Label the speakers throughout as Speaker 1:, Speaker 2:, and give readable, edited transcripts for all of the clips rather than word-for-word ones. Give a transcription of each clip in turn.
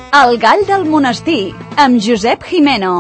Speaker 1: El gall del monestir, amb Josep Gimeno.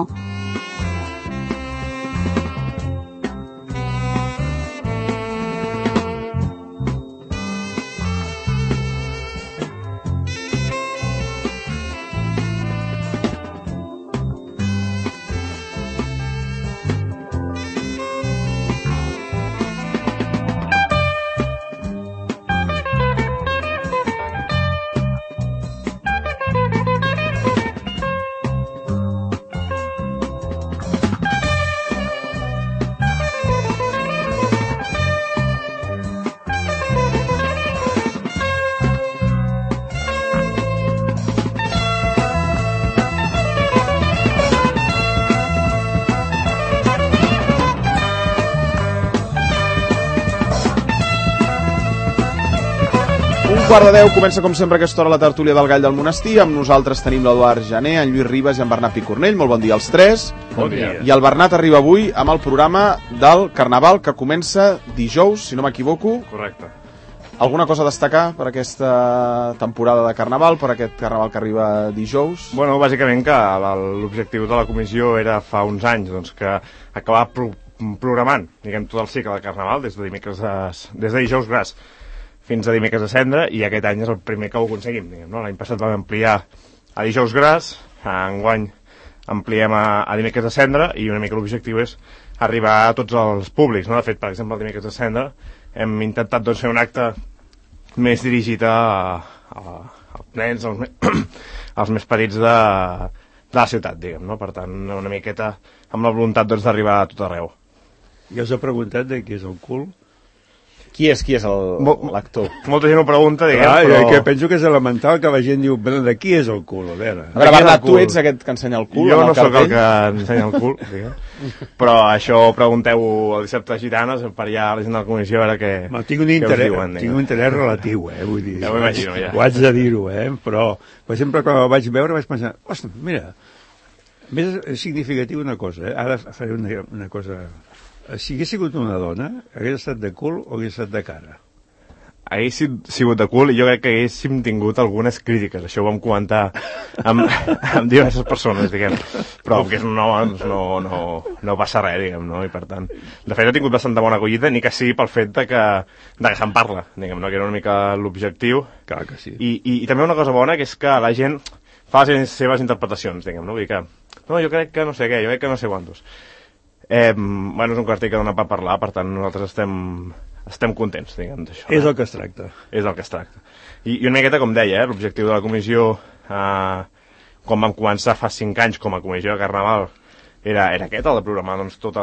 Speaker 2: Quart de 10, comença com sempre aquesta hora la tertúlia del Gall del Monestir. Amb nosaltres tenim l'Eduard Jané, en Lluís Ribas i en Bernat Picornell. Molt bon dia als tres.
Speaker 3: Bon dia.
Speaker 2: I el Bernat arriba avui amb el programa del Carnaval, que comença dijous, si no m'equivoco.
Speaker 3: Correcte.
Speaker 2: Alguna cosa a destacar per aquesta temporada de Carnaval, per aquest Carnaval que arriba dijous?
Speaker 3: Bueno, bàsicament que l'objectiu de la comissió era fa uns anys doncs, que acabar programant, diguem, tot el cicle de Carnaval des de dijous gras fins a dimecres de cendra, i aquest any és el primer que ho aconseguim, diguem, no? L'any passat vam ampliar a dijous gras, enguany ampliem a dimecres de cendra, i una mica l'objectiu és arribar a tots els públics, no? De fet, per exemple, el dimecres de cendra hem intentat doncs, fer un acte més dirigit als nens, als més petits de la ciutat, diguem, no? Per tant, una miqueta amb la voluntat doncs, d'arribar a tot arreu.
Speaker 4: Ja us he preguntat de qui és el cul?
Speaker 2: Qui és l'actor?
Speaker 3: Molta gent ho pregunta, diguem,
Speaker 4: però... que penso que és elemental que la gent diu, de qui és el cul? A veure,
Speaker 2: Bernat, tu ets aquest que ensenya el cul?
Speaker 3: Jo no sóc el que ensenya el cul, diguem. Però això pregunteu al dissabte gitanes per allà a la gent de la comissió a veure què
Speaker 4: tinc un interès relatiu, vull dir.
Speaker 3: Ja ho imagino, ja.
Speaker 4: Ho haig de dir-ho, però, per exemple, quan el vaig veure vaig pensar, ostres, mira, més significatiu una cosa, ara faré una cosa... Si hagués sigut una dona, hagués estat de cul o hagués estat de cara?
Speaker 3: Hagués sigut de cul i jo crec que haguéssim tingut algunes crítiques. Això ho vam comentar amb diverses persones, diguem. Però que és un home no passa res, diguem, no? I per tant, de fet, ha tingut bastanta bona acollida, ni que sigui pel fet de que se'n parla, diguem, no? Que era una mica l'objectiu.
Speaker 4: Clar que sí.
Speaker 3: I també una cosa bona, que és que la gent fa les seves interpretacions, diguem, no? Vull dir que, no, jo crec que no sé què, jo crec que no sé quantos. Bueno, és un cartell que dona per parlar, per tant nosaltres estem contents, diguem, d'això.
Speaker 4: És el que es tracta.
Speaker 3: És el que es tracta. I una miqueta, com deia, l'objectiu de la comissió, quan vam començar fa 5 anys com a comissió de Carnaval, era aquest, el de programar doncs, tot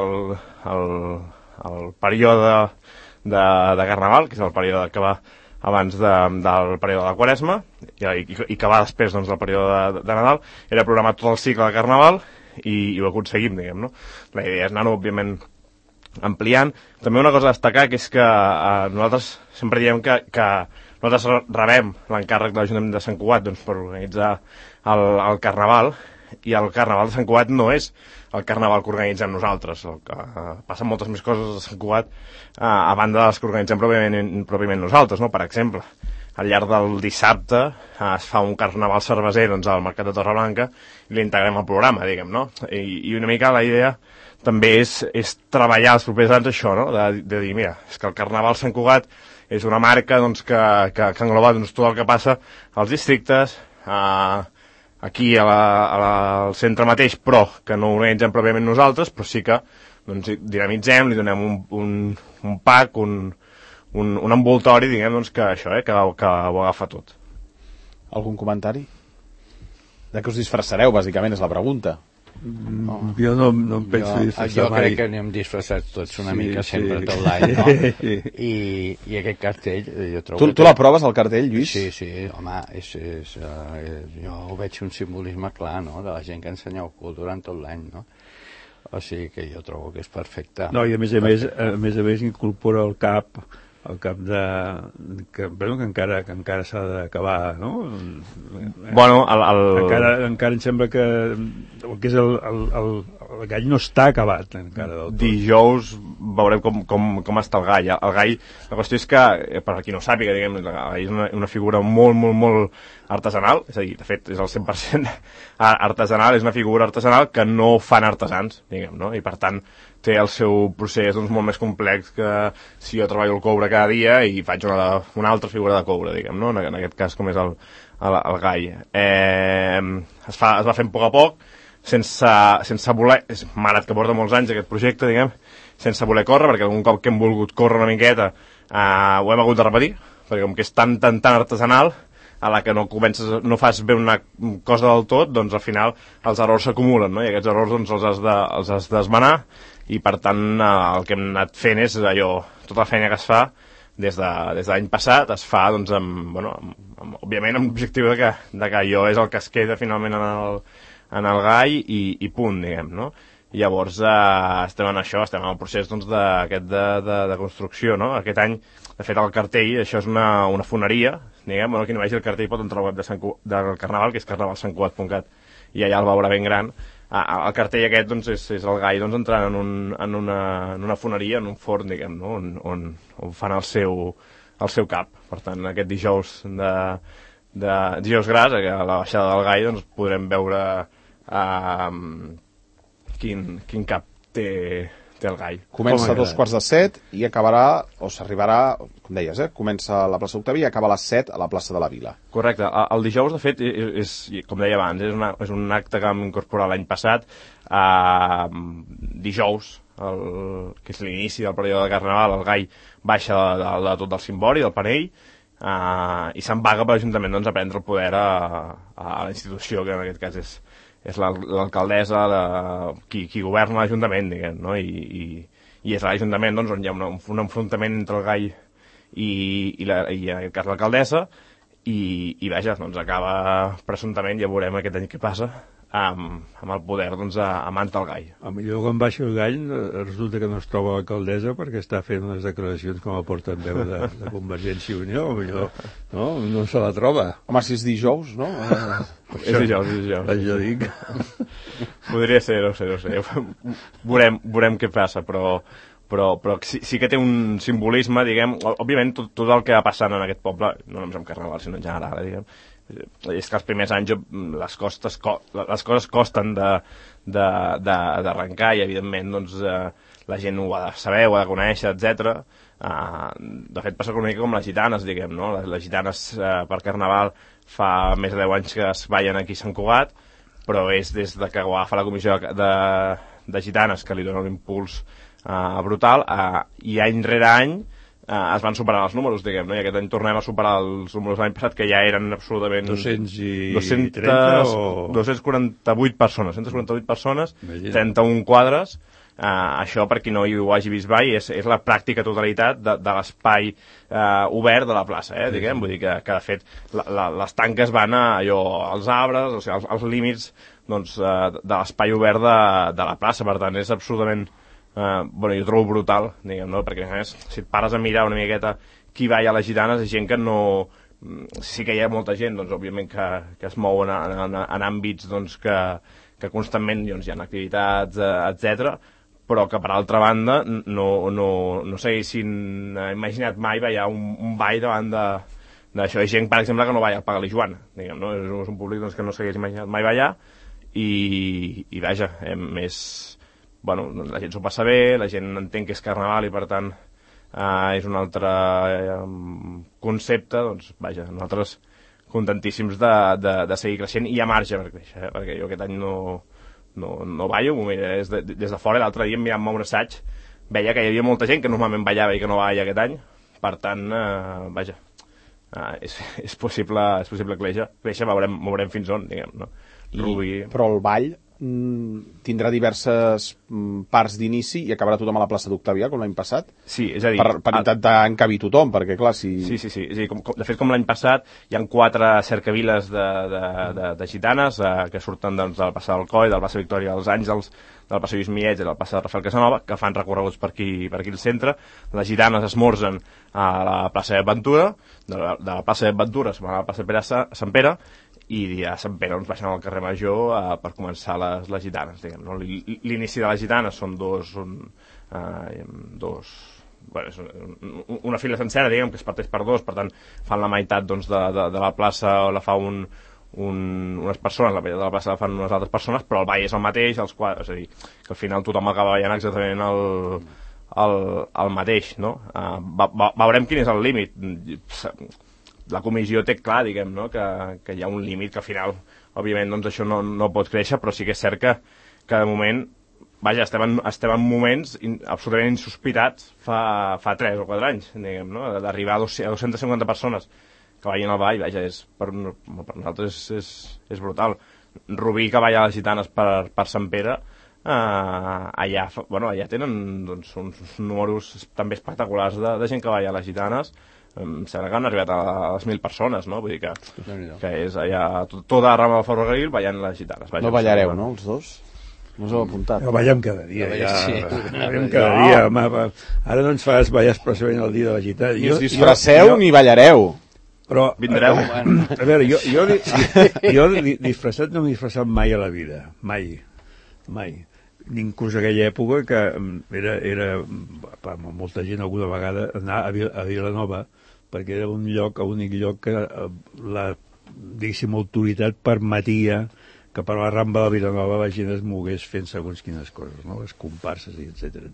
Speaker 3: el període de Carnaval, que és el període que va abans del període de la Quaresma, i que va després doncs, del període de Nadal, era programar tot el cicle de Carnaval, i ho aconseguim, diguem, no? La idea és anar-ho, òbviament, ampliant. També una cosa a destacar, que és que nosaltres sempre diem que nosaltres rebem l'encàrrec de l'Ajuntament de Sant Cugat doncs, per organitzar el Carnaval, i el Carnaval de Sant Cugat no és el Carnaval que organitzem nosaltres. Passen moltes més coses a Sant Cugat a banda de les que organitzem pròpiament nosaltres, no? Per exemple, al llarg del dissabte es fa un carnaval cerveser doncs, al Mercat de Torreblanca i l'integrem al programa, diguem, no? I una mica la idea també és treballar els propers anys això, no? De dir, mira, és que el Carnaval Sant Cugat és una marca doncs, que engloba doncs, tot el que passa als districtes, aquí al centre mateix, però que no ho organitzem pròpiament nosaltres, però sí que doncs, dinamitzem, li donem un pack, un envoltori, diguem, doncs, que això, que ho agafa tot.
Speaker 2: Algun comentari? De què us disfressareu, bàsicament, és la pregunta.
Speaker 4: Jo no em penso disfressar
Speaker 5: jo
Speaker 4: mai.
Speaker 5: crec que n'hem disfressat tots una mica sempre tot l'any, no? I aquest cartell jo trobo...
Speaker 2: Tu l'aproves, el cartell, Lluís?
Speaker 5: Sí, home, jo ho veig un simbolisme clar, no?, de la gent que ensenya el cul durant tot l'any, no? O sigui que jo trobo que és perfecte.
Speaker 4: No, i a més a més incorpora el cap que encara s'ha d'acabar, no?
Speaker 3: Bueno,
Speaker 4: encara em sembla que és el gall no està acabat encara del tot.
Speaker 3: Dijous veurem com està el gall. El gall, la qüestió és que, per a qui no sàpiga, diguem, el gall és una figura molt artesanal, és a dir, de fet, és el 100% artesanal, és una figura artesanal que no fan artesans, diguem, no? I per tant té el seu procés doncs, molt més complex que si jo treballo el coure cada dia i faig una altra figura de coure, diguem, no? En aquest cas, com és el gall. Es va fent a poc a poc, sense voler, és malgrat que porta molts anys aquest projecte, diguem, sense voler córrer, perquè algun cop que hem volgut córrer una miqueta ho hem hagut de repetir, perquè com que és tan artesanal, a la que no fas bé una cosa del tot, doncs al final els errors s'acumulen, no? I aquests errors doncs, els has d'esmenar, i per tant el que hem anat fent és allò, tota la feina que es fa des de l'any passat es fa doncs, òbviament amb l'objectiu de que allò és el que es queda finalment en el gall i punt, diguem, no? Llavors estem en això, estem en el procés doncs, de construcció, no? Aquest any, de fet, el cartell, això és una foneria, diguem, qui no vegi el cartell pot entrar al web del Carnaval, que és carnavalsantcugat.cat, i allà el veurà ben gran. El cartell aquest doncs, és el gall doncs, entrant en una foneria, en un forn, diguem, no? on fan el seu cap. Per tant, aquest dijous dijous gras, a la baixada del gall, doncs, podrem veure quin cap té el gall.
Speaker 2: Comença a 2:15 i acabarà, o s'arribarà, com deies, comença a la plaça Octavi i acaba a les 7 a la plaça de la Vila.
Speaker 3: Correcte. El dijous, de fet, és com deia abans, és un acte que vam incorporar l'any passat, dijous, que és l'inici del període de Carnaval, el gall baixa de tot el cimbori, del panell, i se'n vaga per l'Ajuntament doncs, a prendre el poder a la institució, que en aquest cas és l'alcaldessa, qui governa l'Ajuntament, diguem, no? I és a l'Ajuntament doncs, on hi ha un enfrontament entre el gall i en aquest cas l'alcaldessa, i vaja, doncs acaba presumptament, ja veurem aquest any què passa, amb el poder doncs, a mans del gall.
Speaker 4: A millor quan baixa el gall resulta que no es troba l'alcaldessa perquè està fent unes declaracions com a portaveu de Convergència i Unió, a millor no se la troba.
Speaker 2: Home, si és dijous, no?
Speaker 3: És dijous.
Speaker 4: Ja dic.
Speaker 3: Podria ser, no sé. Veurem què passa, però sí que té un simbolisme, diguem, òbviament tot el que va passant en aquest poble, no només amb Carnaval, sinó en general, diguem, és que els primers anys les coses costen d'arrencar i evidentment doncs, la gent ho ha de saber, ho ha de conèixer, etc. De fet passa una mica com les gitanes, diguem, no? Les gitanes per Carnaval fa més de 10 anys que es ballen aquí a Sant Cugat, però és des de que ho agafa la comissió de gitanes que li dona un impuls brutal, i any rere any es van superar els números, diguem, no? I aquest any tornem a superar els números de l'any passat, que ja eren absolutament 248 persones, 31 quadres. Això, per qui no hi ho hagi vist mai, és la pràctica totalitat de l'espai obert de la plaça, diguem, vull dir que de fet les tanques van als arbres, o sigui, als límits doncs, de l'espai obert de la plaça, per tant és absolutament jo trobo brutal, diguem, no? Perquè a més, si et pares a mirar una miqueta qui balla a les gitanes, és gent que no... Sí que hi ha molta gent, doncs, òbviament, que es mou en àmbits doncs, que constantment doncs, hi ha activitats, etc, però que, per altra banda, no s'haguessin imaginat mai ballar un ball davant d'això. Hi ha gent, per exemple, que no balla al Pagali Joan, diguem, no? És un públic doncs, que no s'hagués imaginat mai ballar, i vaja, la gent s'ho passa bé, la gent entén que és Carnaval i per tant és un altre concepte, doncs vaja, nosaltres contentíssims de seguir creixent, i hi ha marge per créixer, perquè jo aquest any no ballo, des de fora. L'altre dia mirant-me un assaig veia que hi havia molta gent que normalment ballava i que no balla aquest any, per tant vaja, és possible créixer, veurem fins on, diguem, no?
Speaker 2: Però el ball tindrà diverses parts d'inici i acabarà tothom a la plaça d'Octavià, com l'any passat?
Speaker 3: Sí, és a dir...
Speaker 2: Per intentar encabir tothom, perquè clar, si...
Speaker 3: Sí. És a dir, de fet, com l'any passat, hi ha 4 cercaviles de gitanes que surten doncs, del Passar del Coll, del Plaça Victòria dels Àngels, del passeig Lluís Millet i del passeig de Rafael Casanova, que fan recorreguts per aquí al centre. Les gitanes esmorzen a la plaça d'Aventura, de la plaça d'Aventura se'n van a la plaça de Sant Pere, i a Sant Pere doncs baixen al carrer Major per començar les gitanes, diguem, no? L'inici de les gitanes són bueno, és una fila sencera, diguem, que es parteix per dos, per tant fan la meitat doncs, de la plaça, la fa unes persones, la meitat de la plaça la fan unes altres persones, però el ball és el mateix, és a dir, que al final tothom acaba ballant exactament el mateix, no? Veurem quin és el límit. La comissió té clar, diguem, no? que hi ha un límit, que al final, òbviament, doncs això no pot créixer, però sí que és cert que de moment, vaja, estem en moments absolutament insospitats fa 3 o 4 anys, diguem, no? D'arribar a 250 persones que ballin al ball, vaja, per nosaltres és brutal. Rubí, que balla les gitanes per Sant Pere, allà tenen doncs, uns números també espectaculars de gent que balla les gitanes. Em sembla que han arribat a les 1.000 persones, no? Vull dir que és allà tota la rama del ferrocarril ballant les gitanes.
Speaker 2: No ballareu, no, els dos? No us heu apuntat?
Speaker 4: No, ballem cada dia.
Speaker 5: Ballem
Speaker 4: cada dia. Ara no ens fas ballar expressament el dia de la gitana.
Speaker 2: Ni us disfresseu ni ballareu.
Speaker 4: Però,
Speaker 3: vindreu?
Speaker 4: A veure, jo disfressat no m'he disfressat mai a la vida. Mai. Inclús aquella època que era molta gent alguna vegada anar a Vilanova, perquè era l'únic lloc que diguéssim, autoritat permetia que per la Rambla de Vilanova la gent es mogués fent segons quines coses, no? Les comparses, etcètera.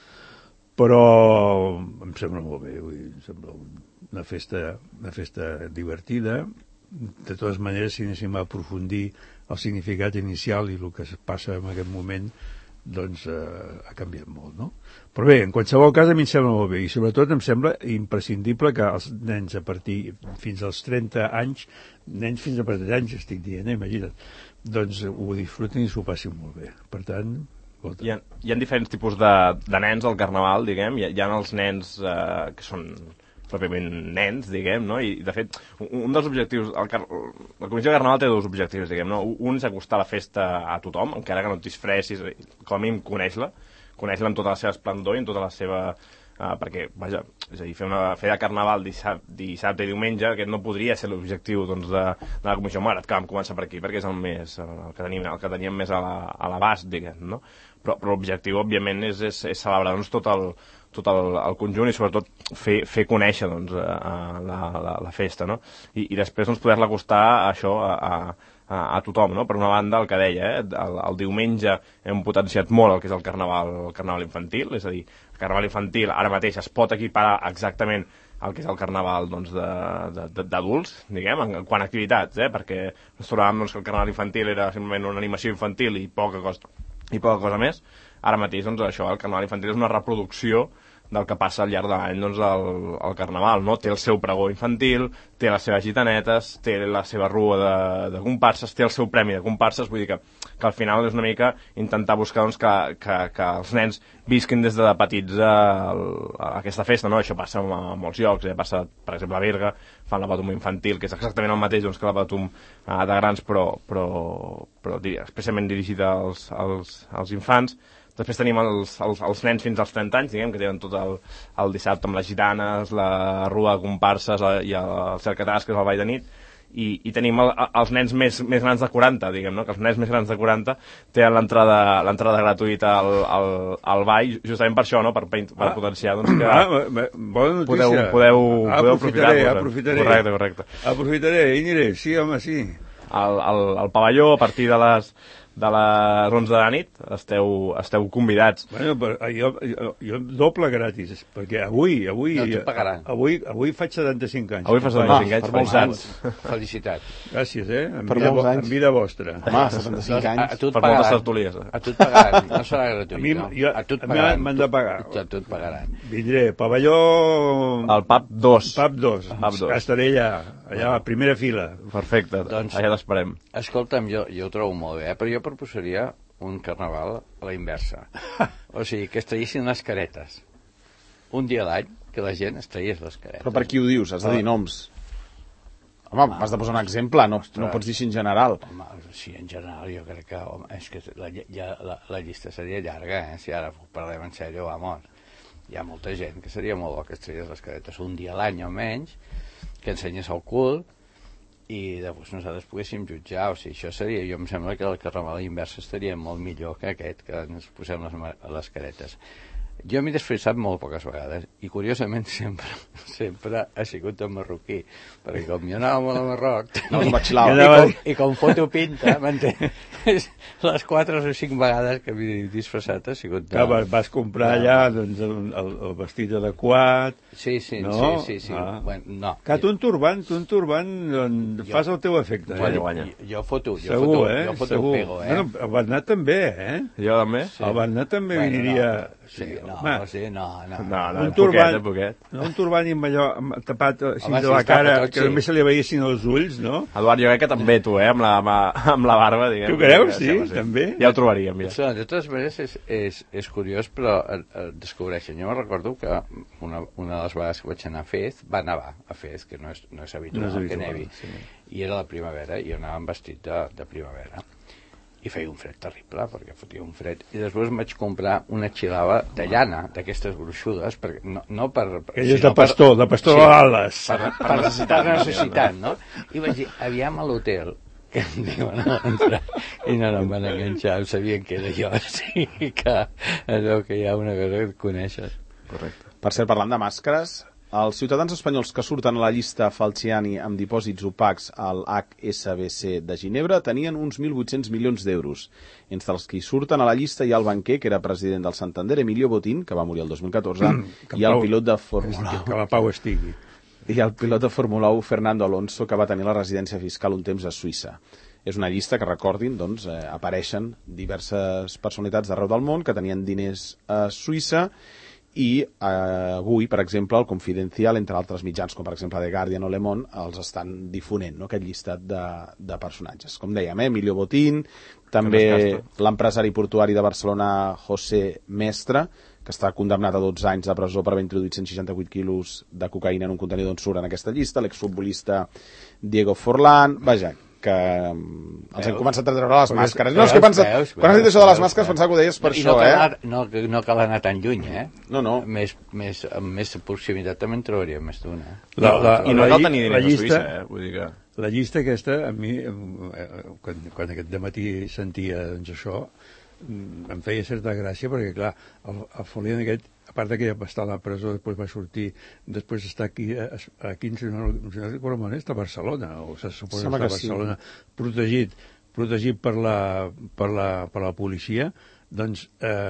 Speaker 4: Però em sembla molt bé, em sembla una festa divertida. De totes maneres, si anéssim a aprofundir el significat inicial i el que passa en aquest moment, doncs ha canviat molt, no? Però bé, en qualsevol cas a mi em sembla molt bé, i sobretot em sembla imprescindible que els nens a partir fins als 30 anys, nens fins a 30 anys estic dient, imagina't, doncs ho disfruten i s'ho passin molt bé. Per tant,
Speaker 3: hi ha diferents tipus de nens al Carnaval, diguem. Hi ha els nens que són pròpiament nens, diguem, no? I, de fet, un dels objectius... La Comissió de Carnaval té 2 objectius, diguem, no? Un és acostar la festa a tothom, encara que no et disfressis, com a mínim conèixer-la amb tota la seva esplendor i amb tota la seva... perquè, vaja, és a dir, fer de Carnaval dissabte i diumenge, aquest no podria ser l'objectiu doncs, de la Comissió. Malgrat que vam començar per aquí, perquè és el que teníem més a l'abast, diguem, no? Però l'objectiu, òbviament, és celebrar doncs, tot el conjunt i sobretot fer conèixer doncs, la festa, no? I després doncs, poder-la acostar això a tothom, no? Per una banda, el que deia, el diumenge hem potenciat molt el que és el carnaval infantil, és a dir, el carnaval infantil ara mateix es pot equiparar exactament el que és el carnaval doncs, d'adults, diguem, en quant a activitats, perquè ens trobàvem doncs, que el carnaval infantil era simplement una animació infantil i poca cosa més. Ara mateix, doncs, això, el carnaval infantil és una reproducció del que passa al llarg de l'any, doncs, el carnaval, no? Té el seu pregó infantil, té les seves gitanetes, té la seva rua de comparses, té el seu premi de comparses, vull dir que al final és una mica intentar buscar, doncs, que els nens visquin des de petits a aquesta festa, no? Això passa a molts llocs, passa, per exemple, a Berga, fan la Patum infantil, que és exactament el mateix doncs, que la Patum de grans, però especialment dirigida als infants. Després tenim els nens fins als 30 anys, diguem, que tenen tot el dissabte amb les gitanes, la rua de comparses i el cercatasques, el ball de nit, i tenim els nens més grans de 40, diguem, no? Que els nens més grans de 40 tenen l'entrada gratuïta al ball, justament per això, no? Per potenciar, doncs, que
Speaker 4: bona notícia.
Speaker 3: Podeu aprofitar-vos.
Speaker 4: Aprofitaré.
Speaker 3: Correcte.
Speaker 4: Aprofitaré, i aniré, sí, home, sí.
Speaker 3: Al pavelló, a partir de les 11 de la nit, esteu convidats.
Speaker 4: Bueno, jo doble gratis, perquè avui avui faig 75 anys.
Speaker 3: Avui fas 75 anys,
Speaker 2: felicitats.
Speaker 5: Felicitats.
Speaker 4: Gràcies,
Speaker 2: Per molts anys.
Speaker 4: En vida vostra.
Speaker 2: Home, 75 anys.
Speaker 3: Per moltes tertulies.
Speaker 5: A tu et pagaran, no serà gratuït.
Speaker 4: A mi m'han de pagar.
Speaker 5: A tu et pagaran.
Speaker 4: Vindré, pavelló...
Speaker 3: El PAP 2.
Speaker 4: PAP 2. Estaré allà a la primera fila.
Speaker 3: Perfecte,
Speaker 5: doncs,
Speaker 3: allà t'esperem.
Speaker 5: Escolta'm, jo ho trobo molt bé, però jo proposaria un carnaval a la inversa. O sigui, que es traguessin les caretes. Un dia a l'any, que la gent es tragués les caretes.
Speaker 2: Però per qui ho dius? Has de dir noms. Home, m'has de posar un exemple, no pots dir així en general.
Speaker 5: Home, sí, en general, jo crec que és que la llista seria llarga, si ara parlem en sèrio, vamos. Hi ha molta gent que seria molt bo que es tragués les caretes un dia a l'any almenys, que ensenyés el cul, i després nosaltres poguéssim jutjar. O sigui, això seria, jo em sembla que el carnaval inversa estaria molt millor que aquest, que ens posem les caretes. Jo m'he disfressat molt poques vegades i curiosament sempre ha sigut en marroquí, perquè com jo anava molt a Marroc i com foto pinta, m'entens? Les 4 o 5 vegades que m'he disfressat ha sigut
Speaker 4: vas comprar allà doncs, el vestit adequat.
Speaker 5: Sí. Bueno, no.
Speaker 4: Que tu un turbant doncs, fas el teu efecte.
Speaker 3: Guanya.
Speaker 5: Jo foto
Speaker 4: segur.
Speaker 5: pego,
Speaker 4: El Bernat també,
Speaker 3: Jo també?
Speaker 4: El Bernat també vindria...
Speaker 5: No.
Speaker 3: Un
Speaker 4: turbant i amb allò tapat així de la cara, que només se li veiessin els ulls, no?
Speaker 3: Eduard, jo crec que també tu, amb la barba, diguem.
Speaker 4: Tu creus? Sí, també?
Speaker 3: Ja ho trobaríem, ja.
Speaker 5: De totes maneres, és curiós, però descobreixen. Jo me recordo que una de les vegades que vaig anar a Fez, va nevar a Fez, que no és habitual que nevi, i era la primavera, i jo anava vestit de primavera. I feia un fred terrible, perquè fotia un fred. I després em vaig comprar una xilava de llana, d'aquestes gruixudes, perquè no per...
Speaker 4: Aquelles de pastor a l'ales.
Speaker 5: Per necessitat, no? I vaig dir, aviam a l'hotel, que em diuen a l'entrar, i no em van enganxar, sabien que era jo, sí, que allò que hi ha una cosa que et coneixes.
Speaker 2: Correcte. Per cert, parlant de màscares, els ciutadans espanyols que surten a la llista Falciani amb dipòsits opacs al HSBC de Ginebra tenien uns 1.800 milions d'euros. Entre els que hi surten a la llista hi ha el banquer, que era president del Santander, Emilio Botín, que va morir el 2014, i el pilot de Fórmula 1.
Speaker 4: Que la pau estigui.
Speaker 2: I el pilot de Fórmula 1, Fernando Alonso, que va tenir la residència fiscal un temps a Suïssa. És una llista que, recordin, doncs, apareixen diverses personalitats d'arreu del món que tenien diners a Suïssa, i avui, per exemple, el Confidencial, entre altres mitjans, com per exemple The Guardian o Le Monde, els estan difonent, no?, aquest llistat de personatges. Com dèiem, Emilio Botín, també l'empresari portuari de Barcelona, José Mestre, que està condemnat a 12 anys de presó per haver introduït 168 quilos de cocaïna en un contenidor on surt en aquesta llista, l'exfutbolista Diego Forlán, vaja, que els hem començat a treure les màscares. No, és que quan has dit això de les màscares pensava que ho deies per això,
Speaker 5: No cal anar tan lluny,
Speaker 2: No.
Speaker 5: Amb més proximitat també en trobaríem més d'una.
Speaker 3: I no cal tenir diners a Suïssa, vull dir que...
Speaker 4: La llista aquesta, a mi, quan aquest dematí sentia doncs, això, em feia certa gràcia, perquè, clar, el Folian aquest, a part que ja va estar a la presó, després va sortir, després està aquí a 15, no recordo on està a Barcelona, o se suposa que està a Barcelona, protegit per la policia. Doncs,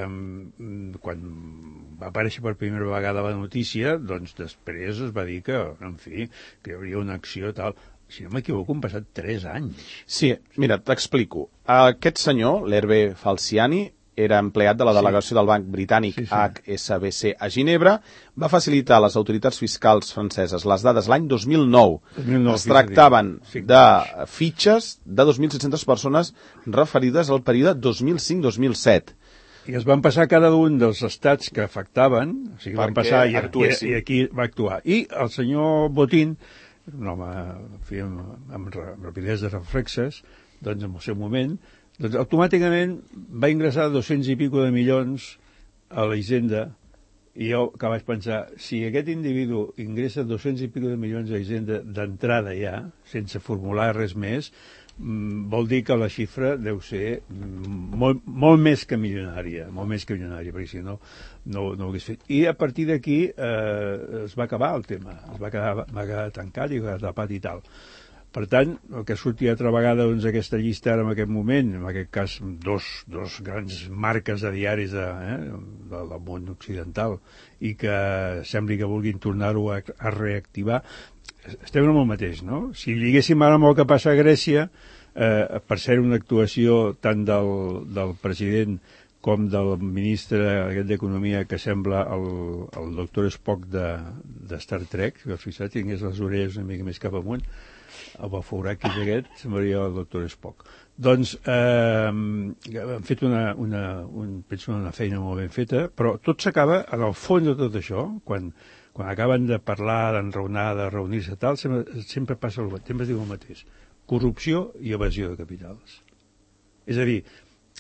Speaker 4: quan va aparèixer per primera vegada la notícia, doncs després es va dir que, en fi, que hi hauria una acció tal. Si no m'equivoco, han passat 3 anys.
Speaker 2: Sí, mira, t'explico. Aquest senyor, l'Hervé Falciani, era empleat de la delegació del Banc Britànic HSBC a Ginebra, va facilitar a les autoritats fiscals franceses les dades l'any 2009. Es tractaven de fitxes de 2.700 persones referides al període 2005-2007.
Speaker 4: I es van passar cada un dels estats que afectaven, o sigui, van passar i aquí va actuar. I el senyor Botín, un home amb rapidesa de reflexes, doncs en el seu moment, doncs automàticament va ingressar 200 i pico de milions a la Hisenda, i jo que vaig pensar, si aquest individu ingressa 200 i pico de milions a la Hisenda d'entrada ja, sense formular res més, vol dir que la xifra deu ser molt més que milionària, perquè si no ho hagués fet. I a partir d'aquí es va acabar el tema, va quedar tancat i va quedar tapat i tal. Per tant, el que sortia altra vegada doncs, aquesta llista ara en aquest moment, en aquest cas dos grans marques de diaris del món occidental, i que sembli que vulguin tornar-ho a reactivar, estem en el mateix, no? Si diguéssim ara amb el que passa a Grècia, per ser una actuació tant del president com del ministre d'Economia, que sembla el doctor Spock de Star Trek, que fixat, tingués les orelles una mica més cap amunt, el baforaquis aquest semblaria el doctor Spock. Doncs han fet una feina molt ben feta, però tot s'acaba, en el fons de tot això, quan quan acaben de parlar, d'enraonar, de reunir-se tal, sempre passa sempre es diu el mateix. Corrupció i evasió de capitals. És a dir,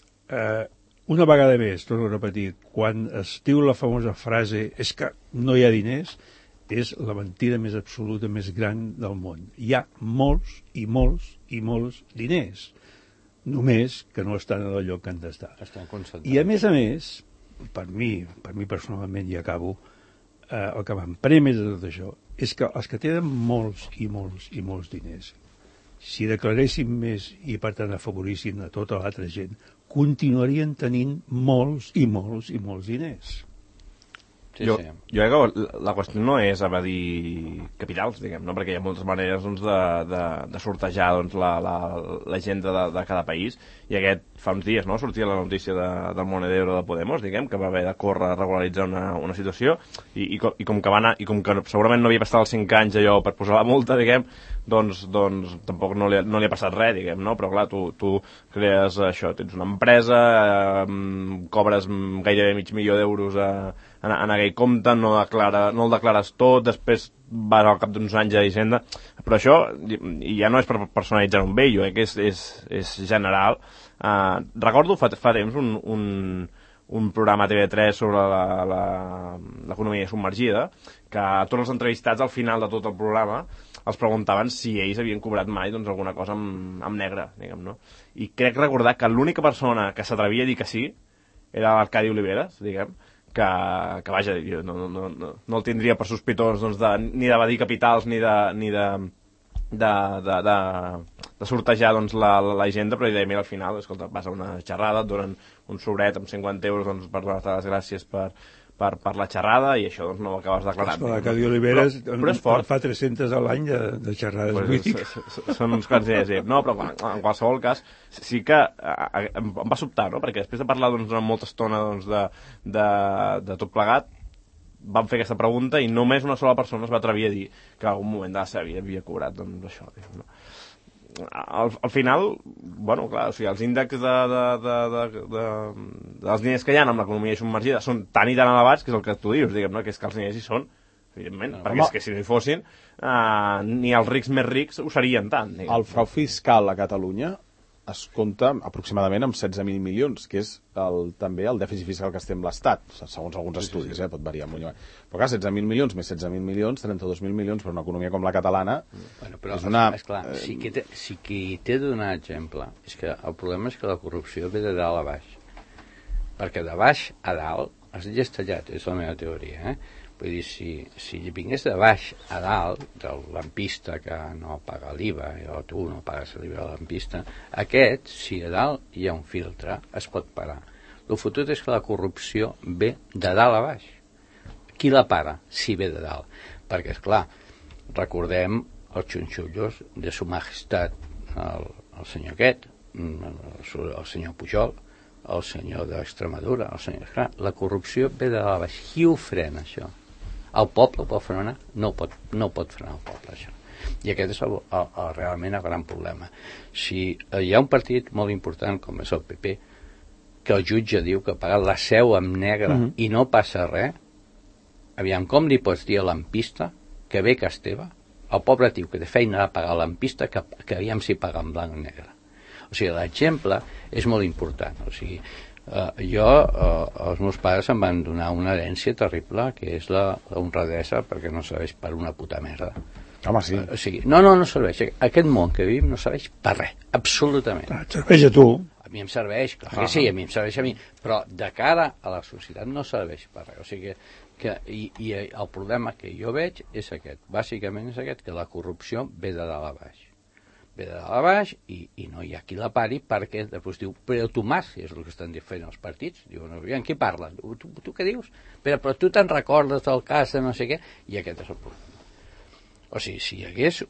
Speaker 4: una vegada més, torno a repetir, quan es diu la famosa frase és que no hi ha diners, és la mentida més absoluta, més gran del món. Hi ha molts i molts i molts diners, només que no estan en el lloc que han d'estar. I a més, per mi personalment, i acabo, el que m'emprem més de tot això és que els que tenen molts i molts i molts diners, si declaressin més i per tant afavorissin a tota l'altra gent, continuarien tenint molts i molts i molts diners.
Speaker 3: Jo crec que la qüestió no és evadir capitals, diguem, no? Perquè hi ha moltes maneres doncs, de sortejar doncs, l'agenda de cada país, i aquest fa uns dies, no?, sortia la notícia del Monedero de Podemos, diguem, que va haver de córrer a regularitzar una situació, i com que va anar, i com que segurament no havia passat els 5 anys allò per posar la multa, diguem, doncs tampoc no li ha passat res, diguem, no? Però clar, tu crees això, tens una empresa, cobres gairebé $500,000 en aquell compte, no el declares tot, després vas al cap d'uns anys a Hisenda, però això ja no és per personalitzar un bé, jo crec que és general. Recordo fa temps un programa a TV3 sobre l'economia submergida, que tots els entrevistats al final de tot el programa els preguntaven si ells havien cobrat mai doncs, alguna cosa amb negre, diguem, no? I crec recordar que l'única persona que s'atrevia a dir que sí era l'Arcadi Oliveres, diguem, que vaja, jo no el tindria per sospitós doncs, ni d'evadir capitals ni de sortejar doncs, l'agenda, però deia, mira, al final, escolta, vas a una xerrada, et donen un sobret amb 50 euros doncs, per donar-te les gràcies per la xerrada, i això doncs, no ho acabes declarant.
Speaker 4: L'Arcadi Oliveres
Speaker 3: però és fort.
Speaker 4: Fa 300 a l'any de xerrades.
Speaker 3: Pues, són uns quants diners. No, però en qualsevol cas sí que em va sobtar, no? Perquè després de parlar doncs, durant molta estona doncs, de tot plegat, vam fer aquesta pregunta i només una sola persona es va atrevir a dir que en algun moment de la seva vida havia cobrat doncs, això. No? Al final, bueno, clar, o sigui, els índexs dels diners que hi ha amb l'economia submergida són tan i tan elevats, que és el que tu dius, diguem, no? Que és que els diners hi són, evidentment, perquè és que si no hi fossin, ni els rics més rics ho serien tant. Diguem.
Speaker 2: El frau fiscal a Catalunya es compta aproximadament amb 16.000 milions, que és també el dèficit fiscal que té amb l'Estat, segons alguns estudis, pot variar molt. Però clar, 16.000 milions més 16.000 milions, 32.000 milions per una economia com la catalana,
Speaker 5: però,
Speaker 2: és una...
Speaker 5: Esclar, si qui té de donar exemple, és que el problema és que la corrupció ve de dalt a baix, perquè de baix a dalt has llestellat, és la meva teoria, Vull dir, si vingués de baix a dalt, del lampista que no paga l'IVA, o tu no pagues l'IVA de lampista, aquest, si a dalt hi ha un filtre, es pot parar. El fotut és que la corrupció ve de dalt a baix. Qui la para? Si ve de dalt. Perquè, esclar, recordem els xunxullos de su majestat, el senyor aquest, el senyor Pujol, el senyor d'Extremadura, Clar, la corrupció ve de dalt a baix. Qui ho frena, això? El poble ho pot frenar? No pot frenar el poble, això. I aquest és realment el gran problema. Si hi ha un partit molt important, com és el PP, que el jutge diu que ha pagat la seu amb negre i no passa res, aviam, com li pots dir a l'ampista que ve que és teva? El pobre tio que té feina de pagar l'ampista que aviam si paga en blanc o negre. O sigui, l'exemple és molt important. O sigui, els meus pares em van donar una herència terrible, que és la honradesa, perquè no serveix per una puta merda.
Speaker 2: Home, sí.
Speaker 5: O sigui, no serveix. Aquest món que vivim no serveix per res, absolutament.
Speaker 4: Et serveix a tu.
Speaker 5: A mi em serveix, clar que sí, a mi em serveix a mi, però de cara a la societat no serveix per res. O sigui i el problema que jo veig és aquest, bàsicament és aquest, que la corrupció ve de dalt a baix. Ve de dalt a baix i no hi ha qui la pari, perquè després diu, però tu mas, és el que estan fent els partits, diuen, en qui parlen? Tu què dius? Però tu te'n recordes del cas de no sé què? I aquest és el problema. O sigui, si hi hagués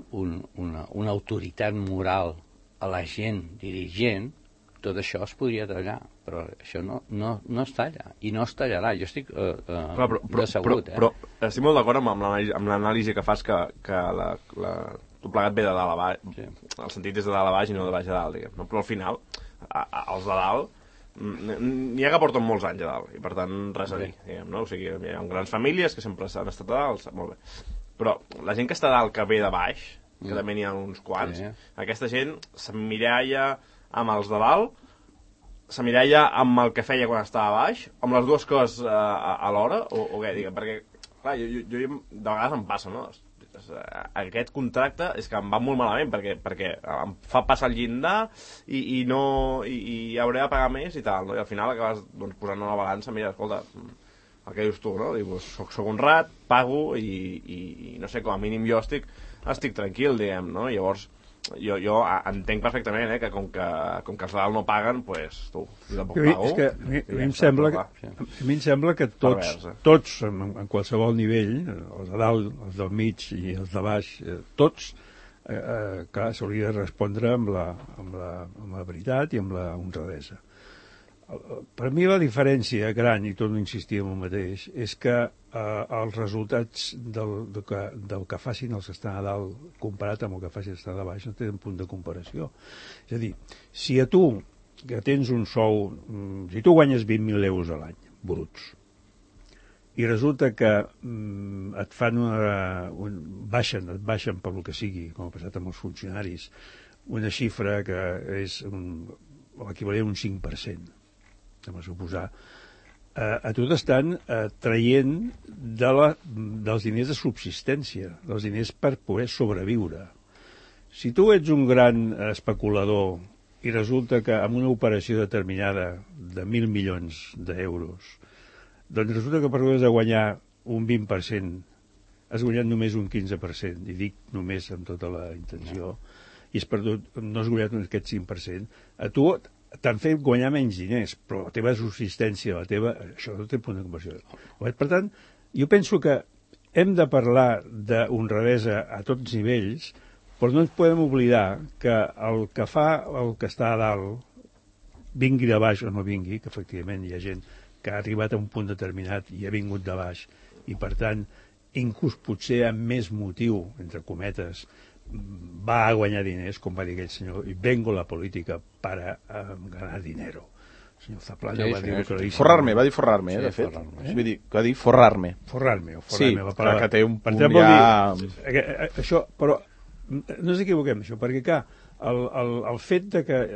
Speaker 5: una autoritat moral a la gent dirigent, tot això es podria tallar, però això no es talla, i no es tallarà. Jo estic decebut.
Speaker 3: Però estic molt d'acord amb l'anàlisi que fas, que tot plegat ve de dalt a baix, el sentit és de dalt a baix i no de baix a dalt, diguem. Però al final, els de dalt n'hi ha que porten molts anys a dalt, i per tant res a dir, diguem, no? O sigui, hi ha grans famílies que sempre han estat a dalt, molt bé. Però la gent que està a dalt, que ve de baix, que també n'hi ha uns quants, aquesta gent s'emmiralla amb els de dalt, s'emmiralla amb el que feia quan estava a baix, amb les dues coses alhora, o què, diguem, perquè, clar, jo de vegades em passa, no? Aquest contracte és que em va molt malament perquè em fa passar el llindar i hauré de pagar més i tal, no? I al final acabes posant una balança, mira, escolta, el que dius tu, no? Dius, soc honrat, pago i no sé, com a mínim jo estic tranquil, diguem, no? Llavors jo entenc perfectament que com que els de dalt no paguen, doncs tu, jo tampoc pago.
Speaker 4: És que a mi em sembla que tots en qualsevol nivell, els de dalt, els del mig i els de baix, tots, clar, s'hauria de respondre amb la veritat i amb la honradesa. Per mi la diferència gran, i torno a insistir en el mateix, és que els resultats del que facin els que estan a dalt comparat amb el que facin els que estan a baix no tenen punt de comparació. És a dir, si a tu, que tens un sou, si tu guanyes 20.000 euros a l'any, bruts, i resulta que et fan et baixen per lo que sigui, com ha passat amb els funcionaris, una xifra que és l'equivalent a un 5%, a suposar, a tu t'estan traient dels diners de subsistència, dels diners per poder sobreviure. Si tu ets un gran especulador i resulta que amb una operació determinada de 1.000 milions d'euros, doncs resulta que per haver de guanyar un 20% has guanyat només un 15%, i dic només amb tota la intenció, i és per tot, no has guanyat aquest 5%, a tu t'han fet guanyar menys diners, però la teva subsistència, això no té punt de conversió. Per tant, jo penso que hem de parlar d'honradesa a tots nivells, però no ens podem oblidar que el que fa el que està a dalt, vingui de baix o no vingui, que efectivament hi ha gent que ha arribat a un punt determinat i ha vingut de baix, i per tant, inclús potser amb més motiu, entre cometes, va a guanyar diners, com va dir aquell senyor, i vengo a la política para ganar dinero. El senyor Zaplana va dir claríssim.
Speaker 2: Forrar-me, va dir forrar-me, de fet. Vull dir, va dir forrar-me.
Speaker 4: Forrar-me,
Speaker 2: sí,
Speaker 4: la paraula.
Speaker 2: que té un punt ja...
Speaker 4: Això, però no ens equivoquem, això, perquè, clar, el fet de que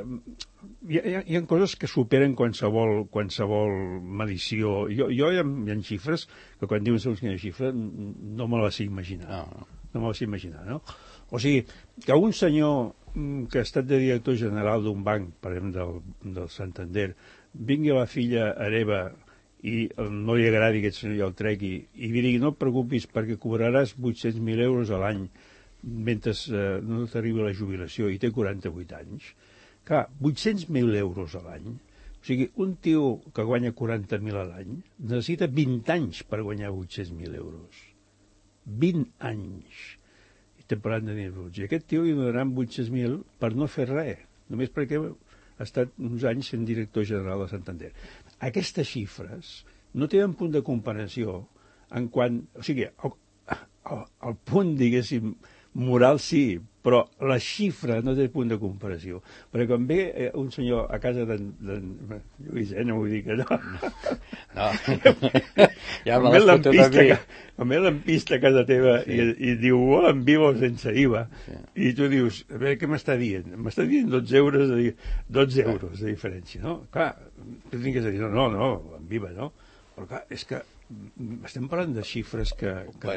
Speaker 4: hi ha coses que superen qualsevol medició. Jo hi ha xifres que quan diuen segons quina xifra no me la sé imaginar. No me la sé imaginar, no? O sigui, que un senyor que ha estat de director general d'un banc, per exemple del Santander, vingui a la filla hereva i no li agradi aquest senyor i el tregui i li digui no et preocupis perquè cobraràs 800.000 euros a l'any mentre no t'arribi la jubilació i té 48 anys. Clar, 800.000 euros a l'any, o sigui, un tio que guanya 40.000 a l'any necessita 20 anys per guanyar 800.000 euros. 20 anys. I estem parlant de diners bruts. I aquest tio li donaran 800.000 per no fer res, només perquè ha estat uns anys sent director general de Santander. Aquestes xifres no tenen punt de comparació en quant... O sigui, el punt, diguéssim, moral sí, però la xifra no té punt de comparació. Perquè quan ve un senyor a casa d'en Lluís, no vull dir que no.
Speaker 5: No. Ja me l'has fotut a mi.
Speaker 4: Quan ve l'ampista a casa teva i diu, hola, en vivo sense IVA, i tu dius, a veure què m'està dient? M'està dient 12 euros de diferència, no? Clar, tu tingues a dir, no, en viva, no? Però clar, és que estem parlant de xifres que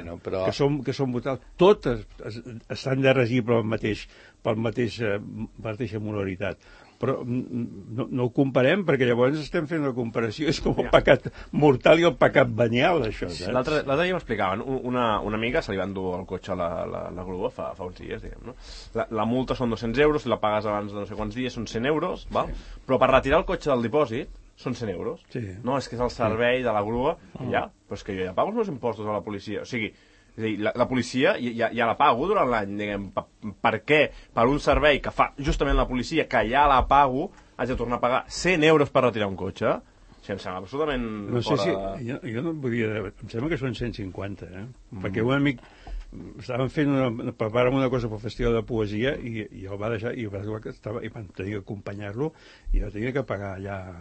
Speaker 4: són brutals. Totes estan de regir per la mateixa moralitat. Però no ho comparem, perquè llavors estem fent una comparació. És com el pecat mortal i el pecat venial, això.
Speaker 3: L'altre dia m'explicaven, una amiga se li va endur el cotxe a la grua fa uns dies, diguem, no? La multa són 200 euros, si la pagues abans de no sé quants dies són 100 euros, val? Però per retirar el cotxe del dipòsit són 100 euros. Sí. No, és que és el servei de la grua. Ja, però és que jo ja pago els meus impostos a la policia. O sigui, la policia ja la pago durant l'any, diguem. Per què? Per un servei que fa justament la policia, que ja la pago, haig de tornar a pagar 100 euros per retirar un cotxe? O sigui, em sembla absolutament...
Speaker 4: No sé si... Jo no podia... Em sembla que són 150, Perquè un amic... Estaven preparant una cosa pel Festival de Poesia i el va deixar i van tenir que acompanyar-lo i va tenir que pagar allà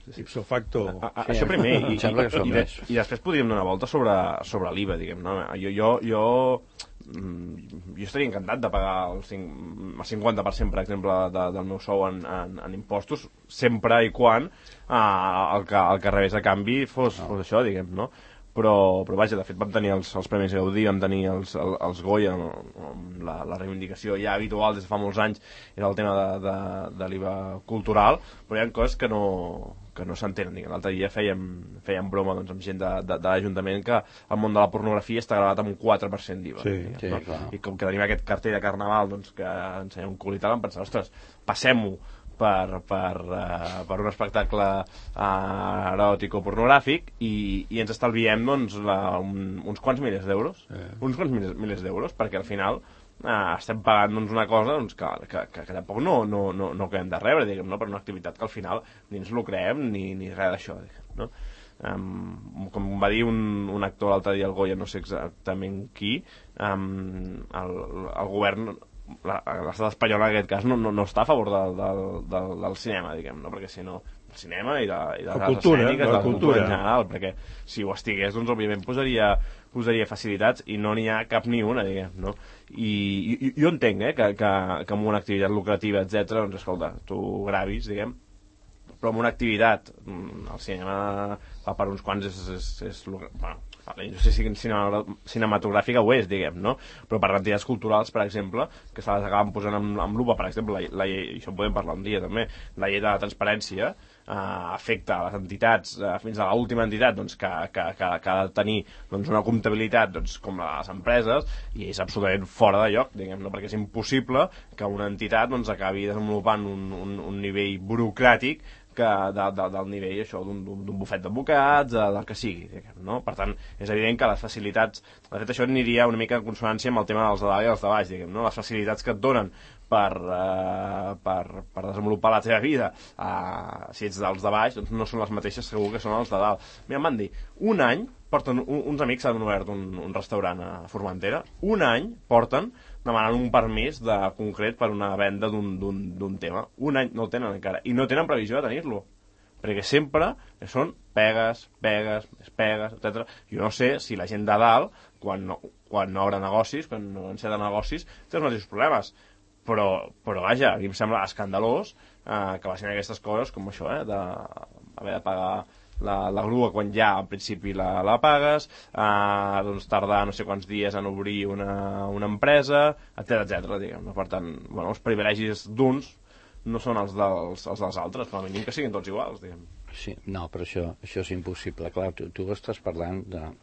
Speaker 4: ipso facto.
Speaker 3: Això primer,
Speaker 5: em sembla que són més.
Speaker 3: i després podríem donar volta sobre l'IVA, diguem, no? Jo estaria encantat de pagar el 50%, per exemple, del meu sou en impostos, sempre i quan el que rebés a canvi fos això, diguem, no? Però vaja, de fet vam tenir els Premis Gaudí, vam tenir els Goya, la reivindicació ja habitual des de fa molts anys era el tema de l'IVA cultural, però hi ha coses que no s'entenen. L'altre dia fèiem broma doncs, amb gent de l'Ajuntament que el món de la pornografia està gravat amb un 4% d'IVA.
Speaker 5: Sí,
Speaker 3: no?
Speaker 5: clar.
Speaker 3: I com que tenim aquest cartell de Carnaval doncs, que ensenya un cul i tal, em pensava, ostres, passem-ho per un espectacle eròtic o pornogràfic i ens estalviem doncs, uns quants milers d'euros perquè al final estem pagant doncs, una cosa doncs, que tampoc no acabem de rebre, diguem, no? Per una activitat que al final ni ens lucrem ni res d'això, diguem, no? Com va dir un actor l'altre dia al Goya, no sé exactament qui, el govern, l'estat espanyol en aquest cas no està a favor del cinema, diguem, no? Perquè si no el cinema i les
Speaker 4: cultura,
Speaker 3: escèniques,
Speaker 4: la
Speaker 3: cultura en general, perquè si ho estigués doncs òbviament posaria facilitats i no n'hi ha cap ni una, diguem, no? I jo entenc que amb una activitat lucrativa, etc, doncs escolta, tu gravis, diguem, però amb una activitat el cinema per uns quants és bueno, la indústria cinematogràfica ho és, diguem, no? Però per entitats culturals, per exemple, que se les acaben posant amb lupa, per exemple, la llei, i això en podem parlar un dia també, la llei de la transparència afecta a les entitats, fins a l'última entitat doncs, que ha de tenir doncs, una comptabilitat doncs, com la de les empreses, i és absolutament fora de lloc, diguem, no? Perquè és impossible que una entitat doncs, acabi desenvolupant un nivell burocràtic del nivell això d'un bufet d'advocats, del que sigui, diguem, no? Per tant, és evident que les facilitats, de fet això aniria una mica en consonància amb el tema dels de dalt i els de baix, diguem, no? Les facilitats que et donen per desenvolupar la teva vida si ets dels de baix, doncs no són les mateixes segur que són els de dalt. Mira, em van dir, un any porten, uns amics han obert un restaurant a Formentera, un any porten demanant un permís concret per una venda d'un tema. Un any no el tenen encara, i no tenen previsió de tenir-lo, perquè sempre són pegues, etc. Jo no sé si la gent de dalt, quan obre negocis, quan enceta negocis, té els mateixos problemes, però vaja, a mi em sembla escandalós que passin aquestes coses com això, d'haver de pagar la grua quan ja al principi la pagues, doncs tardar no sé quants dies en obrir una empresa, etc, diguem, no? Per tant, bueno, els privilegis d'uns no són els dels altres, però a mínim que siguin tots iguals, diguem.
Speaker 5: Sí, no, però això és impossible. Clar, tu estàs parlant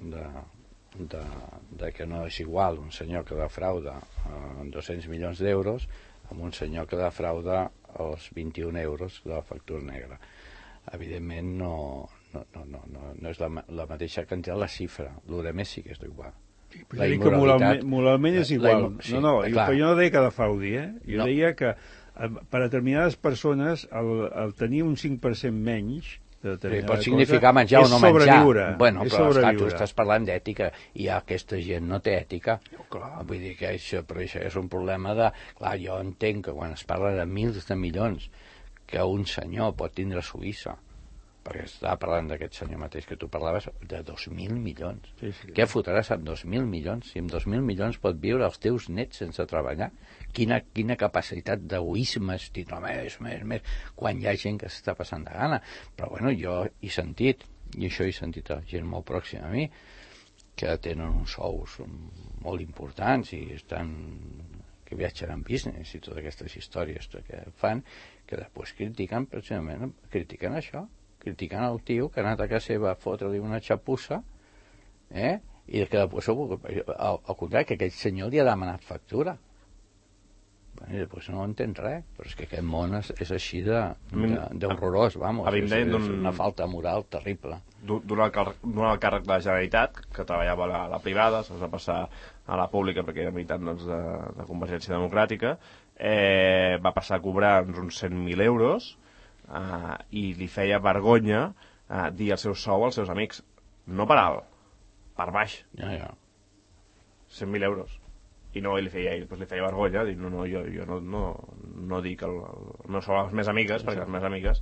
Speaker 5: de que no és igual un senyor que defrauda 200 milions d'euros amb un senyor que defrauda els 21 euros de la factura negra. Evidentment no és la mateixa quantitat, la xifra. El de més sí que és igual.
Speaker 4: La immoralitat, moralment és igual.
Speaker 5: Sí,
Speaker 4: però jo no deia que defraudi, jo deia que per a determinades persones el tenir un 5% menys
Speaker 5: pot significar menjar o no menjar. Bueno, però esclar, tu estàs parlant d'ètica i aquesta gent no té ètica. Vull dir que això és un problema de... Clar, jo entenc que quan es parla de milers de milions que un senyor pot tindre a Suïssa, perquè estava parlant d'aquest senyor mateix que tu parlaves, de 2.000 milions. Sí. Què fotràs amb 2.000 milions? Si amb 2.000 milions pot viure els teus nets sense treballar, quina capacitat d'egoisme més, quan hi ha gent que s'està passant de gana. Però bueno, jo he sentit, i això he sentit a gent molt pròxima a mi, que tenen uns sous molt importants i que viatgen en business i totes aquestes històries que fan, que després critiquen, precisament, critiquen això, criticant el tio que ha anat a casa seva a fotre-li una xapussa, i que després, al contrari, que aquell senyor li ha demanat factura. I després no entén res, però és que aquest món és així d'horrorós, vamos, és una falta moral terrible.
Speaker 3: D'un alt càrrec de la Generalitat, que treballava a la privada, se'ls va passar a la pública perquè era militant de Convergència Democràtica, va passar a cobrar uns 100.000 euros, i li feia vergonya dir el seu sou als seus amics, no per alt, per baix. 100.000 euros. I li feia vergonya dir, jo no dic el meu sou a les meves amigues, perquè les meves amigues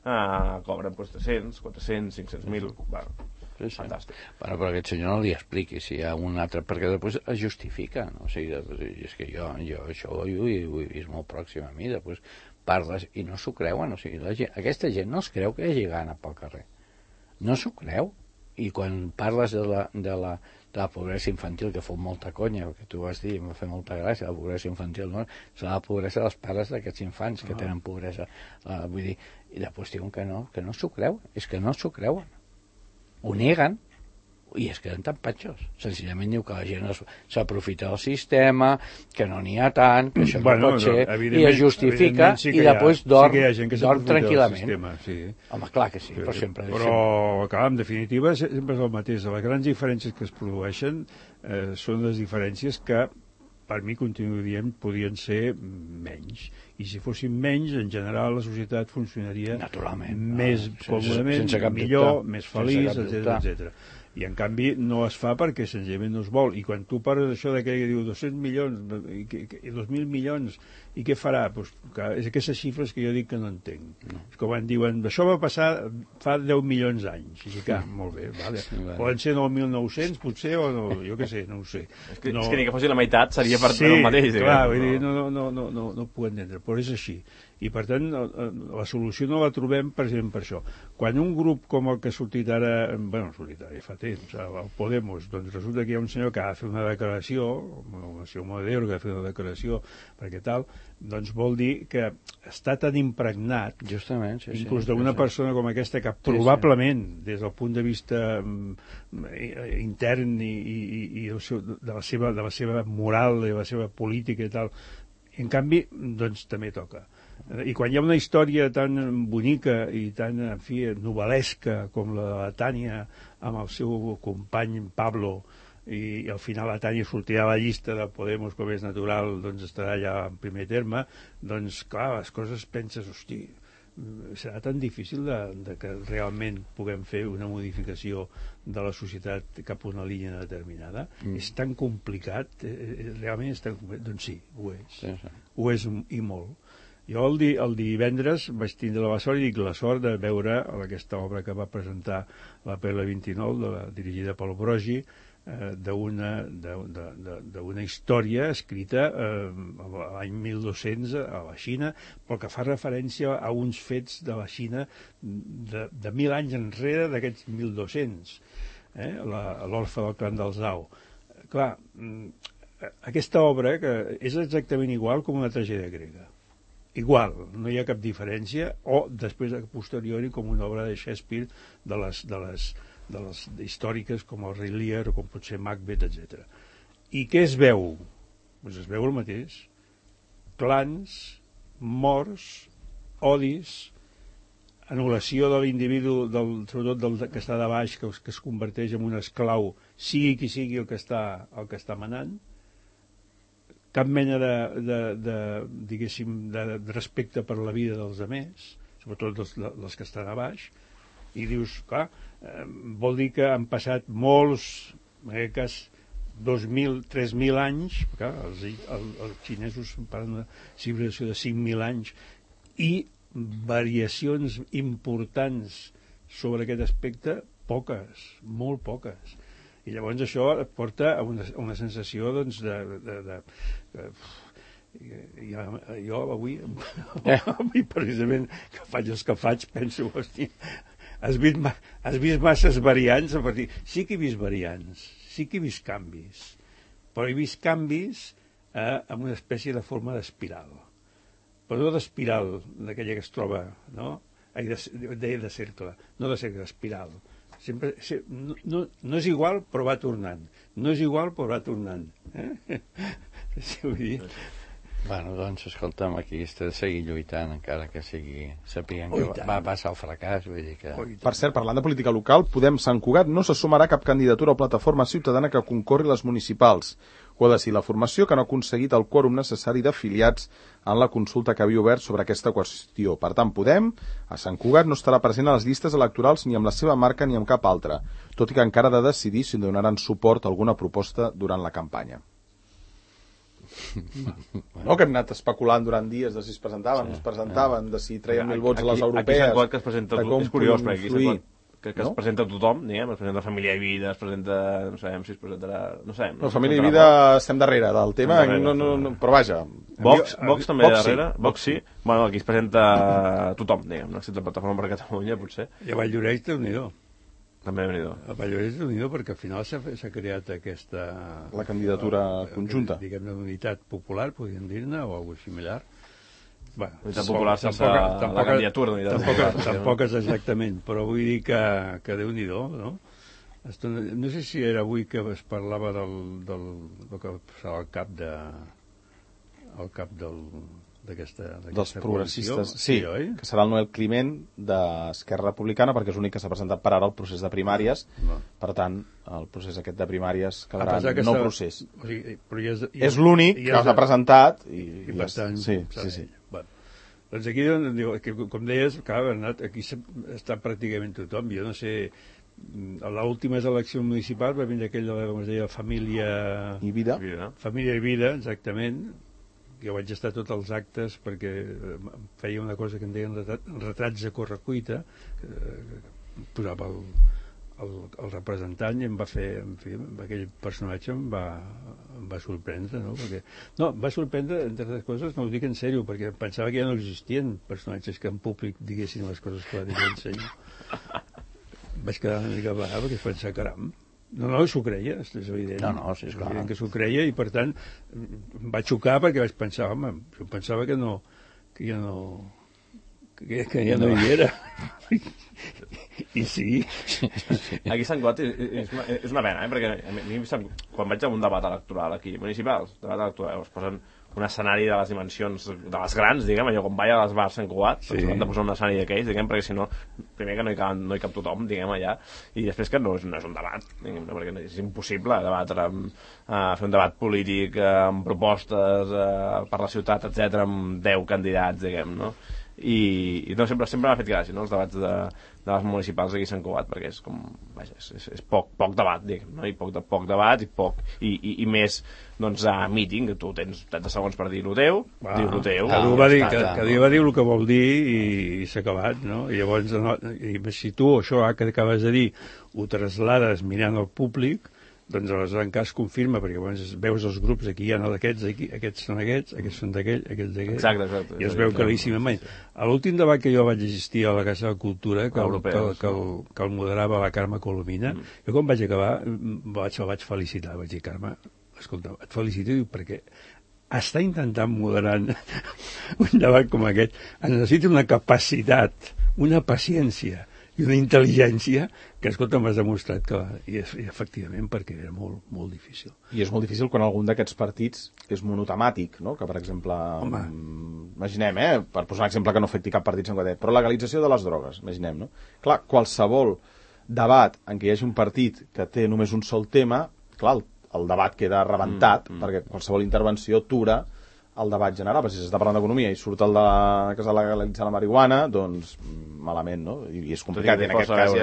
Speaker 3: cobren 300, 400, 500.000, fantàstic.
Speaker 5: Bueno, però aquest senyor no li expliqui si hi ha un altre, perquè després es justifica, no? O sigui, és que jo això ho he vist molt pròxim a mi, després parles i no s'ho creuen, o sigui, aquesta gent no es creu que hi hagi gana pel carrer, no s'ho creu, i quan parles de la pobresa infantil, que fot molta conya, el que tu vas dir, em va fer molta gràcia, la pobresa infantil, no? És la pobresa dels pares d'aquests infants que tenen pobresa, vull dir, i després diuen que no s'ho creuen, és que no s'ho creuen. Ho neguen i es queden tan patxos. Senzillament diu que la gent s'aprofita del sistema, que no n'hi ha tant, que això no pot ser, i es justifica i després dorm tranquil·lament.
Speaker 4: Sistema, sí.
Speaker 5: Home, clar que sí, però sempre...
Speaker 4: Però, clar, en definitiva, sempre és el mateix. Les grans diferències que es produeixen són les diferències que, per mi, continuo dient, podien ser menys. I si fossin menys, en general, la societat funcionaria més còmodament, millor, més feliç, etc. I, en canvi, no es fa perquè senzillament no es vol. I quan tu parles d'això de que diu 200 milions i 2.000 milions, i què farà? Pues, és aquestes xifres que jo dic que no entenc. És com quan diuen, això va passar fa 10 milions d'anys. I que, molt bé, vale. Poden ser 9.900, potser, o no, jo què sé, no ho sé.
Speaker 3: És que ni que fos la meitat seria per el mateix.
Speaker 4: Sí, clar, vull dir, no ho puc entendre, però és així. I, per tant, la solució no la trobem precisament per això. Quan un grup com el que ha sortit ara, ja fa temps, el Podemos, doncs resulta que hi ha un senyor que ha de fer una declaració, el senyor Modero que ha de fer una declaració, perquè tal, doncs vol dir que està tan impregnat,
Speaker 5: justament,
Speaker 4: inclús d'una persona com aquesta, que probablement, des del punt de vista intern i de la seva moral i la seva política i tal, en canvi, doncs també toca. I quan hi ha una història tan bonica i tan, en fi, novel·lesca com la de la Tània amb el seu company Pablo, i al final la Tània sortirà a la llista de Podemos, com és natural, doncs estarà allà en primer terme, doncs clar, les coses penses, hosti, serà tan difícil de que realment puguem fer una modificació de la societat cap a una línia determinada. És tan complicat, realment és tan complicat. Doncs sí, ho és. Ho és i molt. Jo el divendres vaig tindre la sort, i dic la sort, de veure aquesta obra que va presentar la PL29, dirigida pel Brogi, d'una història escrita l'any 1200 a la Xina, però que fa referència a uns fets de la Xina de 1.000 anys enrere, d'aquests 1.200, l'Orfe del clan del Zhao. Clar, aquesta obra que és exactament igual com una tragèdia grega. Igual, no hi ha cap diferència, o després, a posteriori, com una obra de Shakespeare de les històriques com el Rei Lear o com pot ser Macbeth, etc. I què es veu? Doncs es veu el mateix. Clans, morts, odis, anul·lació de l'individu, sobretot del que està de baix, que es converteix en un esclau, sigui qui sigui el que està manant, cap mena diguéssim, de respecte per la vida dels altres, sobretot dels que estan a baix, i dius, clar, vol dir que han passat molts, en aquest cas 2.000, 3.000 anys, clar, els xinesos parlen d'una civilizació de 5.000 anys, i variacions importants sobre aquest aspecte, poques, molt poques. I llavors això et porta a una sensació, doncs, jo avui precisament, que faig els que faig, penso, hosti, has vist masses variants? Sí que he vist variants, sí que he vist canvis, però he vist canvis amb una espècie de forma d'espiral, però no d'espiral d'aquella que es troba, no? De cercle, no de cercle, d'espiral. Sempre, no és igual, però va tornant. No és igual, però va tornant. Sí, vull dir.
Speaker 5: Bueno, doncs, escolta'm, aquí està de seguir lluitant, encara que sapiguem que va passar el fracàs, vull dir que...
Speaker 2: Per cert, parlant de política local, Podem Sant Cugat no se sumarà cap candidatura o plataforma ciutadana que concorri les municipals. Ho ha decidit la formació, que no ha aconseguit el quòrum necessari d'afiliats en la consulta que havia obert sobre aquesta qüestió. Per tant, Podem, a Sant Cugat, no estarà present a les llistes electorals ni amb la seva marca ni amb cap altra, tot i que encara ha de decidir si donaran suport a alguna proposta durant la campanya. No, que hem anat especulant durant dies de si es presentaven, no es presentaven, de si treien 1.000 vots a les europees.
Speaker 3: Aquí Sant Cugat que es presenta, és curiós, perquè aquí Sant Cugat que es presenta tothom, diguem, es presenta Família i Vida, es presenta, no sabem si es presentarà, no sabem.
Speaker 2: No, Família i Vida estem darrere del tema, però vaja.
Speaker 3: Vox també darrere, Vox sí. Bueno, aquí es presenta tothom, diguem, excepte Plataforma per Catalunya, potser.
Speaker 4: I a Valldoreix, Déu-n'hi-do.
Speaker 3: També Déu-n'hi-do.
Speaker 4: A Valldoreix, Déu-n'hi-do, perquè al final s'ha creat aquesta...
Speaker 2: La candidatura conjunta.
Speaker 4: Diguem-ne, d'unitat popular, podríem dir-ne, o alguna cosa similar. Bueno,
Speaker 3: l'unitat popular sense la candidatura d'unitat popular.
Speaker 4: Tampoc és exactament, però vull dir que Déu-n'hi-do, no? No sé si era avui que es parlava del que serà el cap d'aquesta
Speaker 2: dels progressistes,
Speaker 4: sí,
Speaker 2: oi? Que serà el Noel Climent d'Esquerra Republicana, perquè és l'únic que s'ha presentat per ara al procés de primàries. Per tant, el procés aquest de primàries quedarà no procés.
Speaker 4: O sigui, però
Speaker 2: és l'únic que s'ha presentat i
Speaker 4: per tant,
Speaker 2: sí.
Speaker 4: Bueno, doncs aquí, com deies, aquí està pràcticament tothom. Jo no sé, a les últimes eleccions municipals va vindre aquell, com es deia, Família
Speaker 2: i Vida.
Speaker 4: Família i Vida, exactament. Jo vaig estar tots els actes perquè feia una cosa que en deien retrats de correcuita, posava el representant i em va fer, en fi, aquell personatge em va sorprendre, no? Va sorprendre, entre altres coses, no ho dic en sèrio, perquè pensava que ja no existien personatges que en públic diguessin les coses que va dir el senyor. Vaig quedar una mica vagat perquè pensava, caram, no, s'ho creia, és evident.
Speaker 5: No, sí, és clar.
Speaker 4: Evident que s'ho creia i, per tant, em va xocar perquè vaig pensar, home, jo pensava que ja no hi era. I sí.
Speaker 3: Aquí a Sant Cugat és una pena, perquè a mi quan vaig a un debat electoral aquí, municipal, es posen un escenari de les dimensions de les grans, diguem, allò com vaig a les bars Sant Cugat, doncs han de posar un escenari d'aquells, diguem, perquè si no, primer que no hi cap tothom, diguem, allà, i després que no és un debat, diguem, perquè és impossible debatre, fer un debat polític amb propostes per la ciutat, etc amb 10 candidats, diguem, no? I no, sempre m'ha fet gràcia, no?, els debats de les municipals aquí a Sant Cugat, perquè és com, vaja, és poc debat, diguem, no? I poc debat i més, doncs, a míting, que tu tens 30 segons per dir-ho teu, dius-ho teu.
Speaker 4: Cada dia va dir el que vol dir i s'ha acabat, no? I llavors, si tu això que acabes de dir ho traslades mirant al públic, doncs aleshores encara es confirma, perquè llavors veus els grups, aquí hi ha d'aquests, aquests són aquests, aquests són d'aquells, aquests d'aquells,
Speaker 3: exacte,
Speaker 4: i es veu claríssimament. A l'últim debat que jo vaig assistir a la Casa de Cultura, que el moderava la Carme Colomina, jo quan vaig acabar el vaig felicitar, vaig dir, Carme, escolta, et felicito perquè està intentant moderar un debat com aquest, necessita una capacitat, una paciència i una intel·ligència que, escolta, m'has demostrat que... I efectivament, perquè era molt, molt difícil.
Speaker 2: I és molt difícil quan algun d'aquests partits és monotemàtic, no? Que, per exemple, imaginem, per posar un exemple que no afecti cap partit santcugatenc, però legalització de les drogues, imaginem, no? Clar, qualsevol debat en què hi hagi un partit que té només un sol tema, clar, el debat queda rebentat, perquè qualsevol intervenció atura el debat general, però si s'està parlant d'economia i surt el que s'ha de legalitzar la marihuana, doncs malament, no? I és complicat, i en aquest cas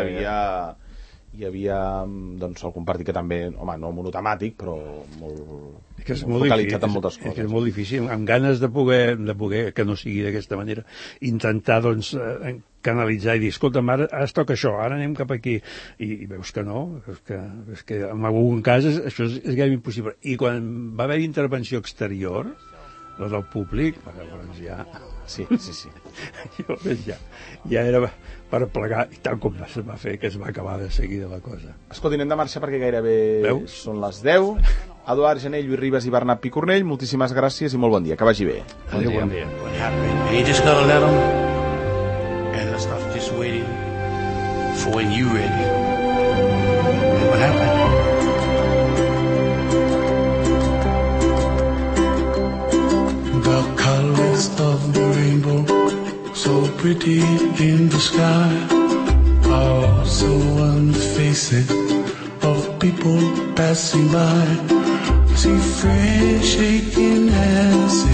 Speaker 2: hi havia doncs, algun partit que també, home, no monotemàtic, però molt focalitzat en moltes coses.
Speaker 4: És molt difícil, amb ganes de poder, que no sigui d'aquesta manera, intentar, doncs, canalitzar i dir, escolta'm, ara es toca això, ara anem cap aquí, i veus que no, veus que en algun cas això és gairebé impossible. I quan va haver intervenció exterior, la del públic, llavors ja...
Speaker 2: Sí.
Speaker 4: Llavors ja era per plegar, i tal com es va fer, que es va acabar de seguida la cosa.
Speaker 2: Escolti, anem de marxa perquè gairebé són les 10. Eduard Gené, Lluís Ribas i Bernat Picornell, moltíssimes gràcies i molt bon dia, que vagi bé.
Speaker 4: Bon dia.
Speaker 6: You just gotta let them and the stuff just waiting for when you ready. And what happened? The colors of the rainbow, so pretty in the sky, are also on the faces of people passing by. See friends shaking hands.